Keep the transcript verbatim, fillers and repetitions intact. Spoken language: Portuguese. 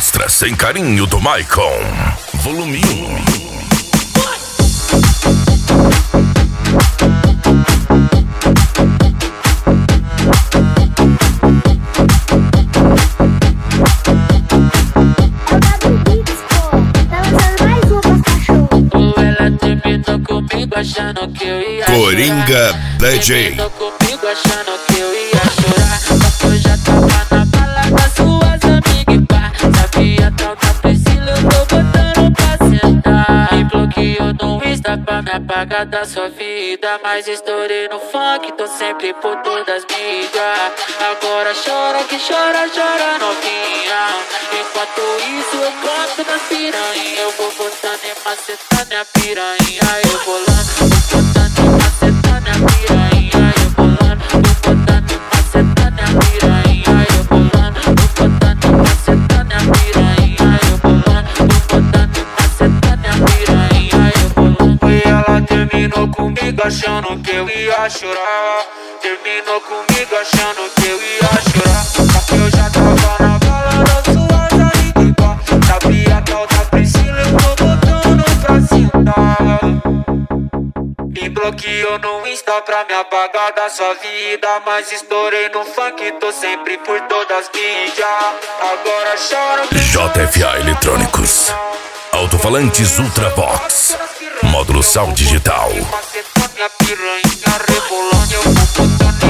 Mostra sem carinho do Maicon. Volume um. Achando que eu ia Coringa D J. Terminou comigo achando que eu ia chorar. Só que eu já tava na balada, suas amigas e pá. Sabia tal da Priscila, eu tô botando pra sentar. Me bloqueou no Insta pra me apagar da sua vida. Mas estourei no funk, tô sempre por todas as mídias. Agora chora que chora, chora novinha. Enquanto isso eu canto nas piranha. Eu vou botando e macetando a piranha. Eu vou lá achando que eu ia chorar. Terminou comigo achando que eu ia chorar. Só que eu já tava na balada, suas amigas e pá. Sabia tal da Priscila, eu tô botando pra sentar. Me bloqueou no Insta pra me apagar da sua vida. Mas estourei no funk, tô sempre por todas as mídias. Agora choro. J F A Eletrônicos, alto-falantes Ultravox, módulo Sound Digital. Minha piranha rebolando, eu vou botando